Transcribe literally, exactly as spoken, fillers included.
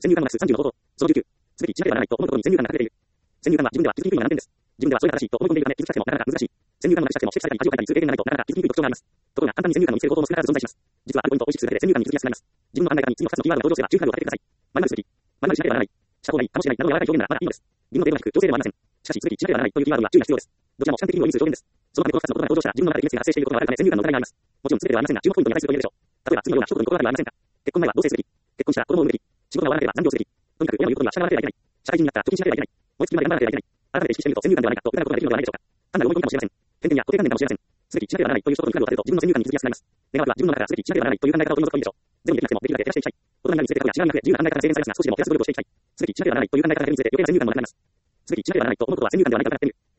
先入観のマックスさんじゅうの方法。そのじゅうきゅう。すべてしなければならないと思うことに先入観が隠れている。先入観は自分では気づきにくいのが難点です。自分ではそれが正しいと思い込んでいるため気づきたくてもなかなか難しい。先入観のまでしたくても指摘されたり恥をかいたりする経験がないとなかなか気づきにくい特徴があります。ところが簡単に先入観を見つける方法も少なからず存在します。実はあるポイントを意識するだけで先入観に気づきやすくなります。自分の考え方に次のふたつのキーワードが登場すれば注意範囲を変えてください。〇〇すべき。〇〇しなければならない。した方がいい、かもしれないなどの柔らかい表現ならまだいいのです。義務の程度なく強制ではありません。しかし、すべきしなければならないというキーワードには注意が必要です。どちらも主観的にを意味する表現です。そのためこのふたつの言葉が登場したら自分の中で決が発生していることがあるため先入観の疑いがあります。もちろんすべてではありませんが注目ポイントに値すると言えるでしょう。例えば次のような一言の言葉ではありませんか。結婚前は同棲すべき。結婚したら子供を産むべき。仕事が終わらなければ残業すべき。とにかく親の言うことには従わなければいけない。社会人になったら貯金しなければいけない。燃え尽きまで頑張らなければいけない。改めて意識してみると先入観ではないかと疑うことができるのではないでしょうか。単なる思い込みかもしれません。偏見や固定観念かもしれません。すべきしなければならないという一言に光を当てると自分の先入観に気づきやすくなります。願わくは自分の中からすべきしなければならないという考え方を取り除くといいでしょう。全部できなくてもできるだけ減らしていきたい。大人になるにつれて過去や違いが増え自由な考え方が制限されますが少しでも減らす努力をしていきたい。すべきしなければならないという考え方が減るにつれて余計な先入観の学びます。すべきしなければならないと思うことは先入観ではないかとなってみる。